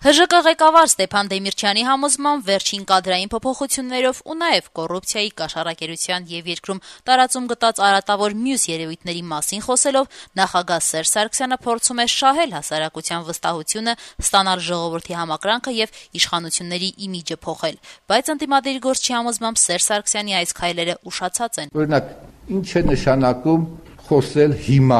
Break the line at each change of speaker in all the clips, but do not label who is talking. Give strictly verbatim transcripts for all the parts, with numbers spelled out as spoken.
Հ Ժ Կ ղեկավար Ստեփան Դեմիրճյանի համոզմամբ վերջին կադրային փոփոխություններով ու նաև կոռուպցիայի, կաշառակերության եւ երկրում տարածում գտած արատավոր մյուս երևույթների մասին խոսելով նախագահ Սերժ Սարգսյանը փորձում է շահել հասարակության վստահությունը, ստանալ ժողովրդի համակրանքը եւ իշխանությունների իմիջը փոխել, բայց ընդդիմադիր գործչի համոզմամբ Սերժ Սարգսյանի այս քայլերը ուշացած են։
Օրինակ, ինչ է նշանակում խոսել հիմա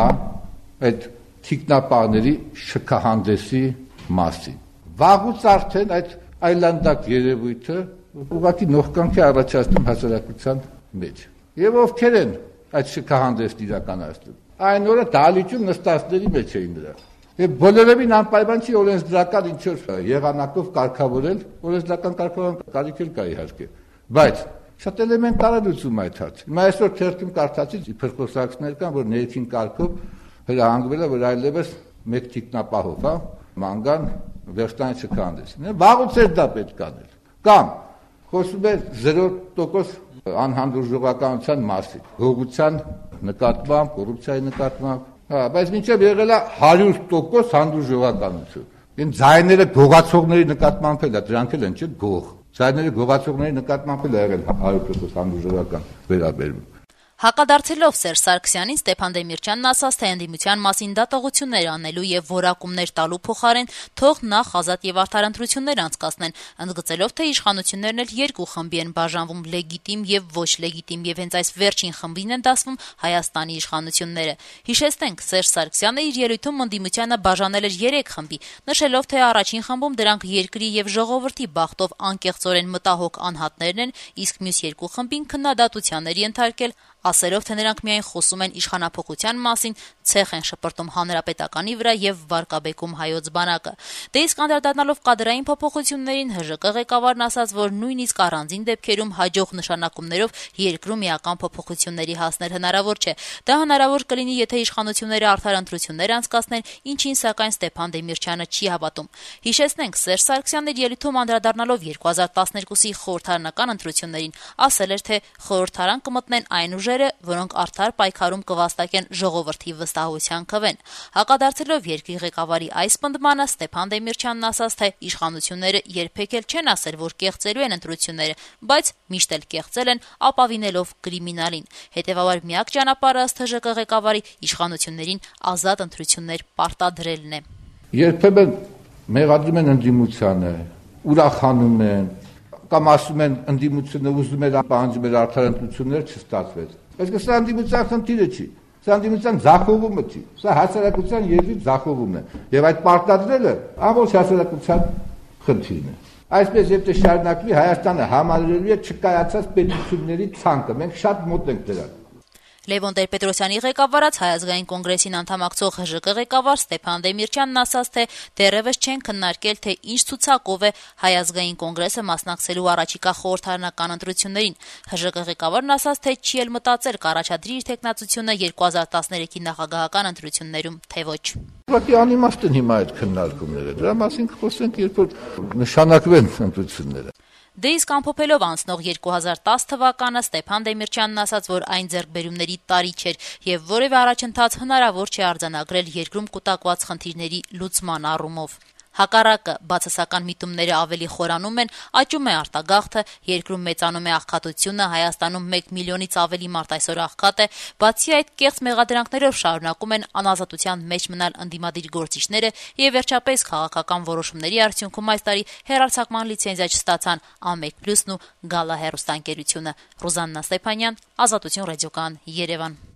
այդ թիկնապահների շքահանդեսի մասին։ Վաղուց արդեն այդ այլանդակ երևույթը ուղղակի նողկանք է առաջացնում հասարակության մեջ։ Եվ ովքեր են այդ շքահանդեսն իրականացնում։ Այն օրը դահլիճում նստածների մեջ էին նրանք։ Եվ բոլորովին անպայման չի օրենսդրական ինչ-որ եղանակով կարգավորել, օրենսդրական կարգավորման կարիք էլ կա իհարկե։ Բայց շատ էլեմենտար է լուծում այդ հարցը։ Հիմա այսօր թերթում կարդացի իբր խոսակցներ կան, որ ներքին կարգով հրահանգվել է, որ այլևս մեկ թիկնապահով, հա, մանգան վերջնային շքահանդեսին։ Վաղուց էր դա պետք անել։ Կամ խոսում է զերո տոկոս անհանդուրժողականության մասին, գողության նկատմամբ, կոռուպցիայի նկատմամբ, հա, բայց մինչև եղել է հարյուր տոկոս հանդուրժողականություն։ Այն ձայները գողացողների նկատմամբ էլ է, դրանք էլ են, չէ՞, գող։ Ձայները գողացողների նկատմամբ էլ է եղել հարյուր տոկոս հանդուրժողական վերաբերում։
Հակադարձելով Սերժ Սարգսյանին Ստեփան Դեմիրճյանն ասաց, թե ընդդիմության մասին դատողություններ անելու եւ որակումներ տալու փոխարեն թող նախ ազատ եւ արդար ընտրություններ անցկացնեն, ընդգծելով, թե իշխանություններն էլ երկու խմբի են բաժանվում՝ լեգիտիմ եւ ոչ լեգիտիմ, եւ հենց այս վերջին խմբին են դասվում Հայաստանի իշխանությունները։ Հիշեցնենք, Սերժ Սարգսյանը իր ելույթում ընդդիմությանը բաժանել էր երեք խմբի, նշելով, թե առաջին խմբում դրանք երկրի եւ ժողովրդի բախտով անկեղծորեն մտահոգ անհատներն են, իսկ մյուս երկու խմբին քննադատության էր ենթարկել, ասելով, թե նրանք միայն խոսում են իշխանափոխության մասին, ցեխ են շպրտում հանրապետականի վրա եւ վարկաբեկում հայոց բանակը։ Դե իսկ անդրադառնալով կադրային փոփոխություններին Հ Ժ Կ ղեկավարն ասաց, որ նույնիսկ առանձին դեպքերում հաջող նշանակումներով երկրում միական փոփոխությունների հասնել հնարավոր չէ։ Դա հնարավոր կլինի, եթե իշխանությունները արդար ընտրություններ անցկացնեն, ինչին սակայն Ստեփան Դեմիրճյանը չի հավատում։ Հիշեցնենք, Սերժ Սարգսյանն իր ելույթում անդրադառնալով երկու հազար տասներկուսի խորհրդարանական ընտրություններին ասել էր, թե խորհրդարան կմտնեն այն ուժերը, որոնք արդար պայքարում կվաստակեն ժողովրդի վստահության քվեն։ Հակադարձելով երկրի ղեկավարի այս պնդմանը Ստեփան Դեմիրճյանն ասաց, թե իշխանությունները երբեք էլ չեն ասել, որ կեղծելու են ընտրությունները, բայց միշտ էլ կեղծել են ապավինելով կրիմինալին։ Հետևաբար միակ ճանապարհը ըստ Հ Ժ Կ ղեկավարի իշխանություններին ազատ ընտրություններ պարտադրելն է։
Երբեմն մեղադրում են ընդդիմությանը, ուրախանում են, կամ ասում են ընդդիմությունը ուզում էր պահանջում էր արդար ընտրություններ չստացվեց։ Բայց սա ընդդիմության խնդիրը չի, սա ընդդիմության ձախողումը չի, սա հասարակության երկրի ձախողումն է, եւ այդ պարտադրելը ամբողջ հասարակության խնդիրն է։ Այսպես եթե շարունակվի, Հայաստանը համալրելու է չկայացած պետությունների ցանկը, մենք շատ մոտ ենք դրան։
Լևոն Տեր-Պետրոսյանի ղեկավարած Հայ ազգային կոնգրեսին անդամակցող Հ Ժ Կ ղեկավար Ստեփան Դեմիրճյանն ասաց, թե դեռևս չեն քննարկել, թե ինչ ցուցակով է Հայ ազգային կոնգրեսը մասնակցելու առաջիկա խորհրդարանական ընտրություններին։ Հ Ժ Կ ղեկավարն ասաց, թե չի էլ մտածել կառաջադրի իր թեկնածությունը երկու հազար տասներեքի նախագահական ընտրություններում, թե ոչ։
Ուղղակի անիմաստ են հիմա այդ քննարկումները։ Դրա մասին կխոսենք, երբ որ նշանակվեն ընտրությունները։
Դե իսկ ամփոփելով անցնող երկու հազար տասը թվականը Ստեփան Դեմիրճյանն ասաց, որ այն ձեռքբերումների տարի չէր եւ որևէ առաջընթաց հնարավոր չէ արձանագրել երկրում կուտակված խնդիրների լուծման առումով։ Հակառակը, բացասական միտումները ավելի խորանում են, աճում է արտագաղթը, երկրում մեծանում է աղքատությունը, Հայաստանում մեկ միլիոնից ավելի մարդ այսօր աղքատ է, բացի այդ կեղծ մեղադրանքներով շարունակում են անազատության մեջ մնալ ընդդիմադիր գործիչները եւ վերջապես քաղաքական որոշումների արդյունքում այս տարի հեռարձակման լիցենզիա չստացան Ամեկ Պլյուսն ու Գալա հեռուստաընկերությունը։ Ռուզաննա Ստեփանյան, Ազատություն ռադիոկայան, Երևան։